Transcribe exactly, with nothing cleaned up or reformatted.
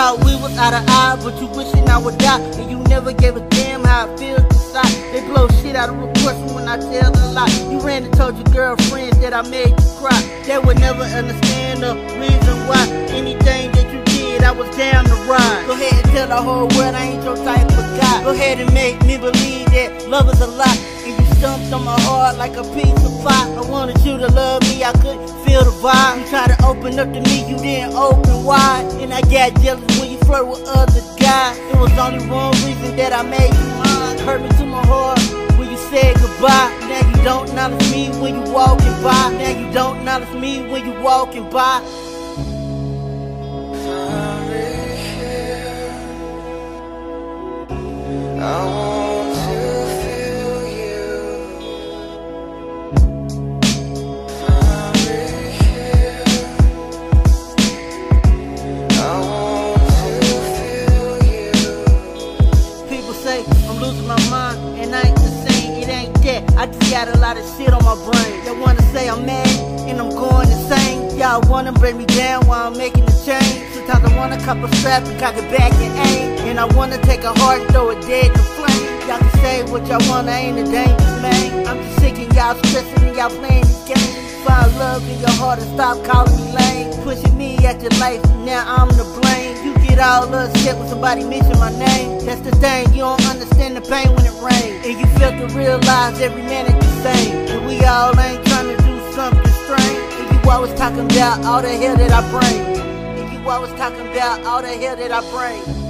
thought we was out of eye, but you wishing I would die. And you never gave a damn how it feels inside. They blow shit out of proportion when I tell a lie. You ran and told your girlfriends that I made you cry. They would never understand the reason why. Anything that you did, I was down to ride. Go ahead and tell the whole world I ain't your type of guy. Go ahead and make me believe that love is a lie. And you stumped on my heart like a piece of pie. I wanted you to love me, I couldn't feel the vibe. You tried to open up to me, you didn't open wide. And I got jealous when you flirt with other guys. It was only one reason that I made you mine. Hurt me to my heart when you said goodbye. Now you don't acknowledge me when you walking by. Now you don't acknowledge me when you walking by. I want to feel you. I'm here. I want to feel you. People say I'm losing my mind, and I ain't the same. It ain't that. I just got a lot of shit on my brain. They wanna say I'm mad and I'm going insane. Y'all wanna bring me down while I'm making the change. Sometimes I wanna cup a strap and cock it back and aim. And I wanna take a heart and throw it dead to flame. Y'all can say what y'all want, I ain't a dangerous man. I'm just sick of y'all stressing and y'all playing these games. Find love in your heart and stop calling me lame. Pushing me at your life, now I'm to blame. You get all upset when somebody mention my name. That's the thing, you don't understand the pain when it rains. And you fail to realize every man ain't the same. And we all ain't trying to do something strange. And you always talking about all the hell that I bring. And you always talking about all the hell that I bring.